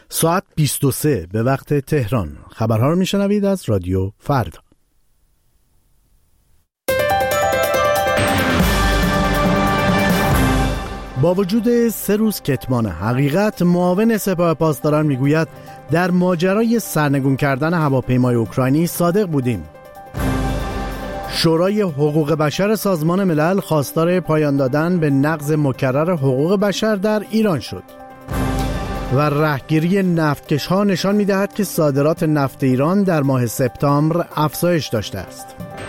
ساعت 23 به وقت تهران. خبرها رو میشنوید از رادیو فردا. با وجود 3 روز کتمان حقیقت، معاون سپاه پاسداران میگوید در ماجرای سرنگون کردن هواپیمای اوکراینی صادق بودیم. شورای حقوق بشر سازمان ملل خواستار پایان دادن به نقض مکرر حقوق بشر در ایران شد. و رهگیری نفتکش‌ها نشان می‌دهد که صادرات نفت ایران در ماه سپتامبر افزایش داشته است.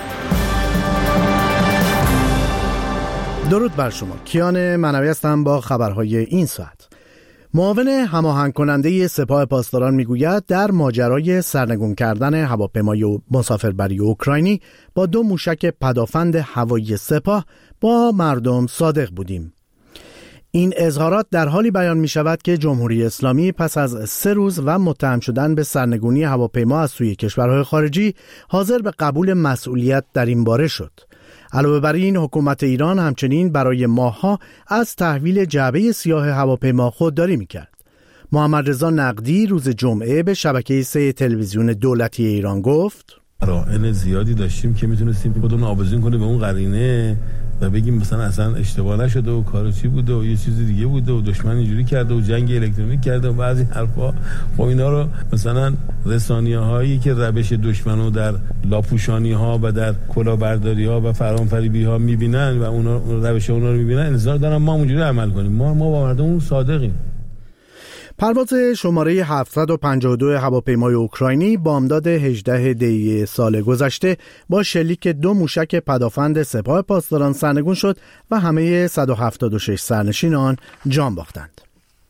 درود بر شما. کیان منوی هستم با خبرهای این ساعت. معاون هماهنگ کننده سپاه پاسداران میگوید در ماجرای سرنگون کردن هواپیمای مسافربری اوکراینی با 2 موشک پدافند هوایی سپاه با مردم صادق بودیم. این اظهارات در حالی بیان می شود که جمهوری اسلامی پس از 3 روز و متهم شدن به سرنگونی هواپیما از سوی کشورهای خارجی حاضر به قبول مسئولیت در این باره شد. علاوه بر این، حکومت ایران همچنین برای ماه‌ها از تحویل جعبه سیاه هواپیما خودداری می‌کرد. محمد رضا نقدی روز جمعه به شبکه 3 تلویزیون دولتی ایران گفت: قرائن زیادی داشتیم که میتونستیم خودمون آویزون کنیم به اون قرینه و بگیم مثلا اصلا اشتباه نشده و کار چی بوده و یه چیز دیگه بوده و دشمن اینجوری کرده و جنگ الکترونیک کرده و بعضی حرفا. خب اینا رو مثلا رسانیه‌هایی که روش دشمنو در لاپوشانی‌ها و در کلاهبرداری‌ها و فرامفریبی‌ها می‌بینن و اونا روش اونا رو می‌بینن، انتظار دارن ما اونجوری عمل کنیم. ما با مردم صادقیم. پرواز شماره 752 هواپیمای اوکراینی بامداد 18 دی سال گذشته با شلیک 2 موشک پدافند سپاه پاسداران سرنگون شد و همه 176 سرنشین آن جان باختند.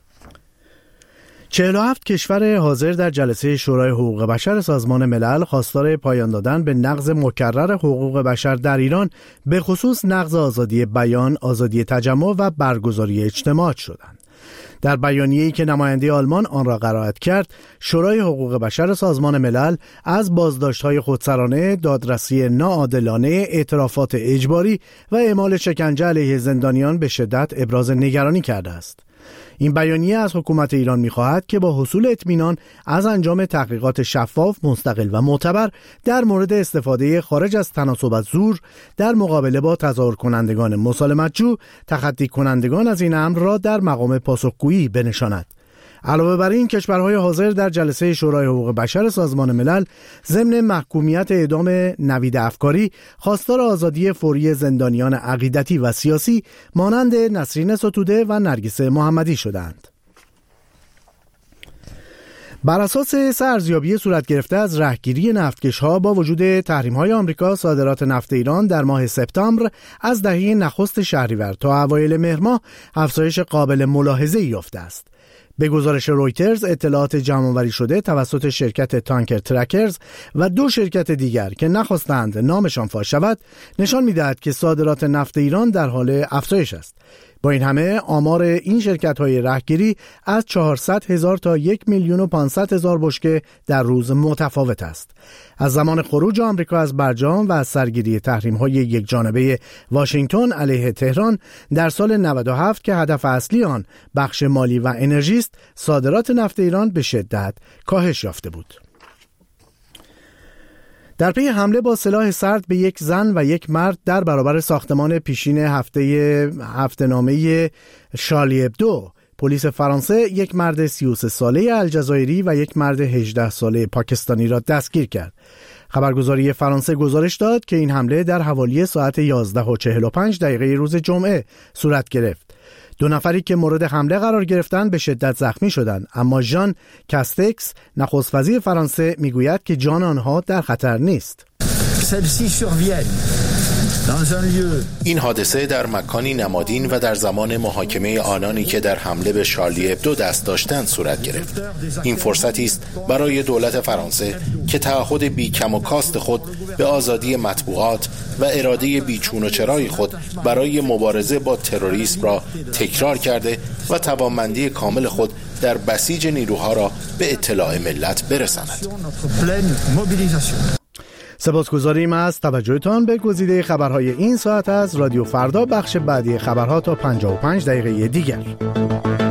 47 کشور حاضر در جلسه شورای حقوق بشر سازمان ملل خواستار پایان دادن به نقض مکرر حقوق بشر در ایران، به خصوص نقض آزادی بیان، آزادی تجمع و برگزاری اجتماعات شدند. در بیانیه‌ای که نماینده آلمان آن را قرائت کرد، شورای حقوق بشر سازمان ملل از بازداشت‌های خودسرانه، دادرسی ناعادلانه، اعترافات اجباری و اعمال شکنجه علیه زندانیان به شدت ابراز نگرانی کرده است. این بیانیه از حکومت ایران می‌خواهد که با حصول اطمینان از انجام تحقیقات شفاف، مستقل و معتبر در مورد استفاده خارج از تناسب از زور در مقابله با تظاهر کنندگان مسالمت‌جو، تخطی کنندگان از این امر را در مقام پاسخگویی بنشاند. علاوه بر این، کشورهای حاضر در جلسه شورای حقوق بشر سازمان ملل ضمن محکومیت اعدام نوید افکاری خواستار آزادی فوری زندانیان عقیدتی و سیاسی مانند نسرین ستوده و نرگس محمدی شدند. بر اساس ارزیابی صورت گرفته از رهگیری نفتکش‌ها با وجود تحریم‌های آمریکا، صادرات نفت ایران در ماه سپتامبر از دهه نخست شهریور تا اوایل مهر ماه افزایش قابل ملاحظه‌ای یافته است. به گزارش رویترز، اطلاعات جمع‌آوری شده توسط شرکت تانکر ترکرز و 2 شرکت دیگر که نخواستند نامشان فاش شود نشان می‌دهد که صادرات نفت ایران در حال افزایش است. با این همه آمار این شرکت‌های رهگیری از 400,000 تا 1,500,000 بشکه در روز متفاوت است. از زمان خروج آمریکا از برجام و از سرگیری تحریم‌های یکجانبه واشنگتن علیه تهران در سال 97 که هدف اصلی آن بخش مالی و انرژی است، صادرات نفت ایران به شدت کاهش یافته بود. در پی حمله با سلاح سرد به 1 زن و 1 مرد در برابر ساختمان پیشین هفته‌نامه شارلی ابدو، پلیس فرانسه 1 مرد 33 ساله الجزایری و 1 مرد 18 ساله پاکستانی را دستگیر کرد. خبرگزاری فرانسه گزارش داد که این حمله در حوالی ساعت 11:45 روز جمعه صورت گرفت. 2 نفری که مورد حمله قرار گرفتند به شدت زخمی شدند، اما ژان کاستکس، نخست وزیر فرانسه، میگوید که جان آنها در خطر نیست. این حادثه در مکانی نمادین و در زمان محاکمه آنانی که در حمله به شارلی ابدو دست داشتند صورت گرفت. این فرصتی است برای دولت فرانسه که تعهد بی کم و کاست خود به آزادی مطبوعات و اراده بیچون و چرای خود برای مبارزه با تروریسم را تکرار کرده و توانمندی کامل خود در بسیج نیروها را به اطلاع ملت برساند. سپاسگزاریم از توجهتان به گزیده خبرهای این ساعت از رادیو فردا. بخش بعدی خبرها تا 55 دقیقه دیگر.